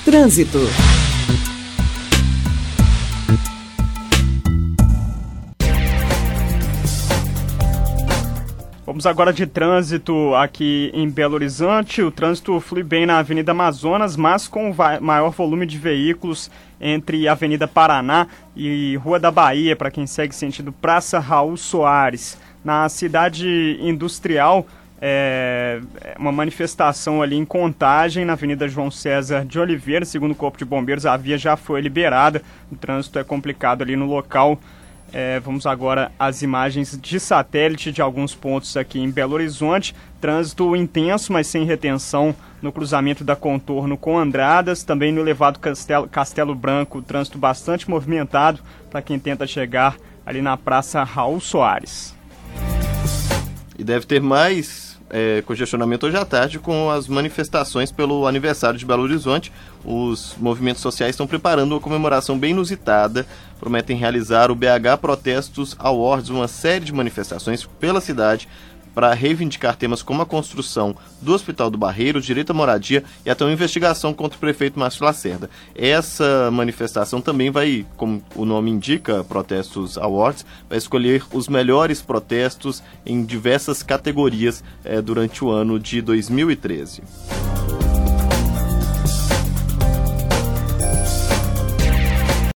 Trânsito. Vamos agora de trânsito aqui em Belo Horizonte. O trânsito flui bem na Avenida Amazonas, mas com maior volume de veículos entre Avenida Paraná e Rua da Bahia, para quem segue sentido Praça Raul Soares. Na cidade industrial, uma manifestação ali em Contagem, na Avenida João César de Oliveira. Segundo o Corpo de Bombeiros, a via já foi liberada. O trânsito é complicado ali no local. Vamos agora às imagens de satélite de alguns pontos aqui em Belo Horizonte. Trânsito intenso, mas sem retenção no cruzamento da Contorno com Andradas. Também no elevado Castelo Branco, trânsito bastante movimentado para quem tenta chegar ali na Praça Raul Soares. E deve ter mais congestionamento hoje à tarde com as manifestações pelo aniversário de Belo Horizonte. Os movimentos sociais estão preparando uma comemoração bem inusitada. Prometem realizar o BH Protestos Awards, uma série de manifestações pela cidade para reivindicar temas como a construção do Hospital do Barreiro, direito à moradia e até uma investigação contra o prefeito Márcio Lacerda. Essa manifestação também vai, como o nome indica, Protestos Awards, vai escolher os melhores protestos em diversas categorias durante o ano de 2013.